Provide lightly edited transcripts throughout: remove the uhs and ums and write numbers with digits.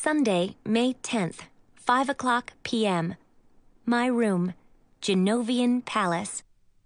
Sunday, May 10th, 5 o'clock p.m. My room, Genovian Palace.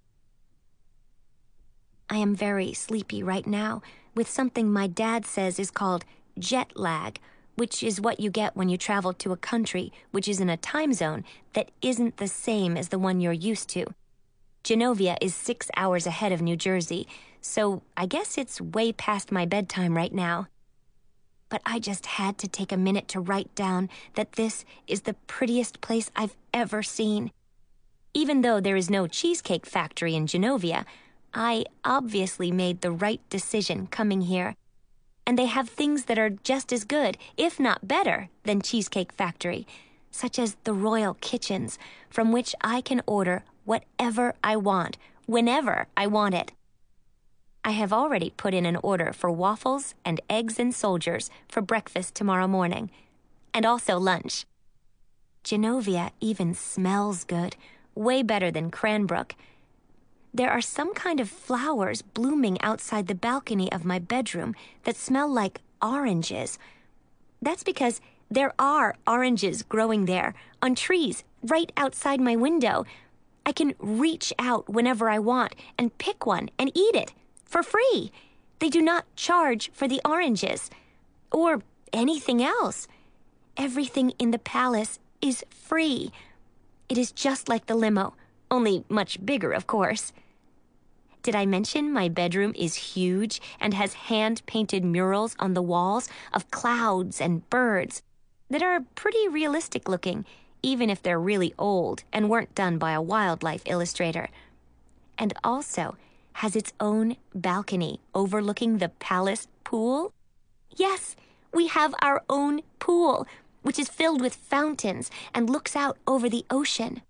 I am very sleepy right now with something my dad says is called jet lag, which is what you get when you travel to a country which is in a time zone that isn't the same as the one you're used to. Genovia is 6 hours ahead of New Jersey, so I guess it's way past my bedtime right now. But I just had to take a minute to write down that this is the prettiest place I've ever seen. Even though there is no cheesecake factory in Genovia, I obviously made the right decision coming here. And they have things that are just as good, if not better, than Cheesecake Factory, such as the royal kitchens, from which I can order whatever I want, whenever I want it. I have already put in an order for waffles and eggs and soldiers for breakfast tomorrow morning, and also lunch. Genovia even smells good, way better than Cranbrook. There are some kind of flowers blooming outside the balcony of my bedroom that smell like oranges. That's because there are oranges growing there on trees right outside my window. I can reach out whenever I want and pick one and eat it for free. They do not charge for the oranges or anything else. Everything in the palace is free. It is just like the limo, only much bigger, of course. Did I mention my bedroom is huge and has hand-painted murals on the walls of clouds and birds that are pretty realistic looking, even if they're really old and weren't done by a wildlife illustrator. And also has its own balcony overlooking the palace pool? Yes, we have our own pool, which is filled with fountains and looks out over the ocean.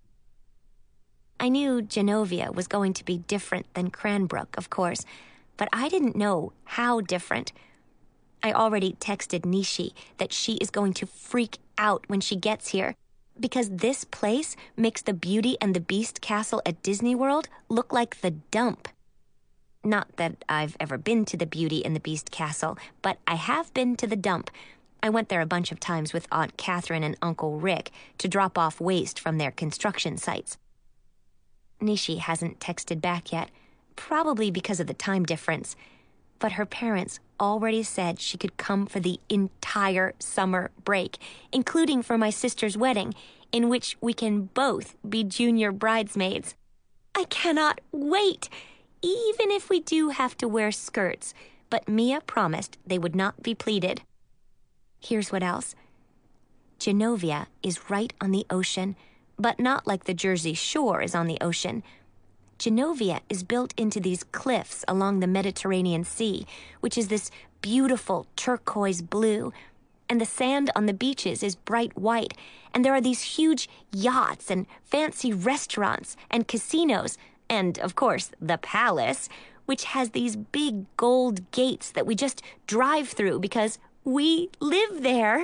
I knew Genovia was going to be different than Cranbrook, of course, but I didn't know how different. I already texted Nishi that she is going to freak out when she gets here, because this place makes the Beauty and the Beast castle at Disney World look like the dump. Not that I've ever been to the Beauty and the Beast castle, but I have been to the dump. I went there a bunch of times with Aunt Catherine and Uncle Rick to drop off waste from their construction sites. Nishi hasn't texted back yet, probably because of the time difference, but her parents already said she could come for the entire summer break, including for my sister's wedding, in which we can both be junior bridesmaids. I cannot wait, even if we do have to wear skirts, but Mia promised they would not be pleated. Here's what else. Genovia is right on the ocean, but not like the Jersey Shore is on the ocean. Genovia is built into these cliffs along the Mediterranean Sea, which is this beautiful turquoise blue, and the sand on the beaches is bright white, and there are these huge yachts and fancy restaurants and casinos, and, of course, the palace, which has these big gold gates that we just drive through because we live there.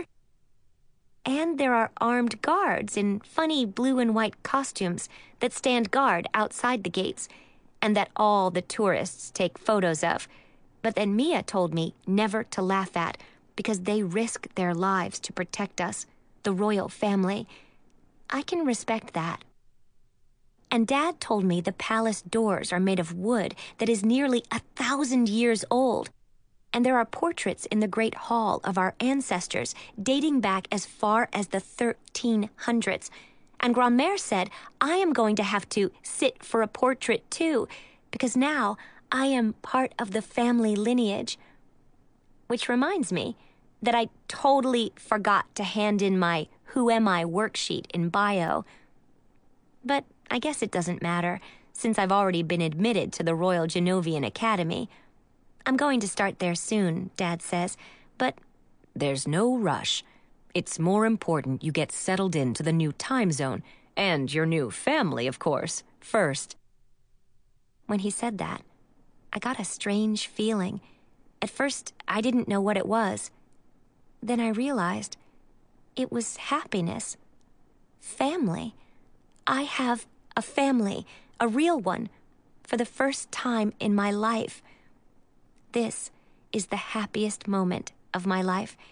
And there are armed guards in funny blue and white costumes that stand guard outside the gates, and that all the tourists take photos of. But then Mia told me never to laugh at, because they risk their lives to protect us, the royal family. I can respect that. And Dad told me the palace doors are made of wood that is nearly 1,000 years old. And there are portraits in the Great Hall of our ancestors dating back as far as the 1300s. And Grand-mère said I am going to have to sit for a portrait too, because now I am part of the family lineage. Which reminds me that I totally forgot to hand in my Who Am I worksheet in bio. But I guess it doesn't matter, since I've already been admitted to the Royal Genovian Academy. I'm going to start there soon, Dad says, but there's no rush. It's more important you get settled into the new time zone, and your new family, of course, first. When he said that, I got a strange feeling. At first, I didn't know what it was. Then I realized it was happiness. Family. I have a family, a real one, for the first time in my life. This is the happiest moment of my life,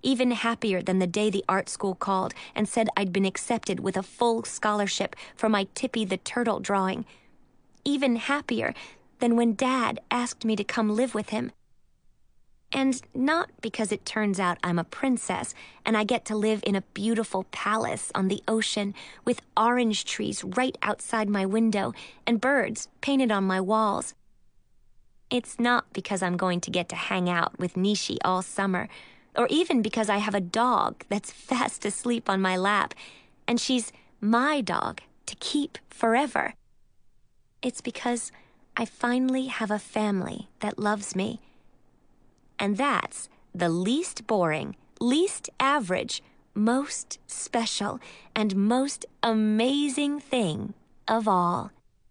even happier than the day the art school called and said I'd been accepted with a full scholarship for my Tippy the Turtle drawing. Even happier than when Dad asked me to come live with him. And not because it turns out I'm a princess and I get to live in a beautiful palace on the ocean with orange trees right outside my window and birds painted on my walls. It's not because I'm going to get to hang out with Nishi all summer, or even because I have a dog that's fast asleep on my lap, and she's my dog to keep forever. It's because I finally have a family that loves me. And that's the least boring, least average, most special, and most amazing thing of all.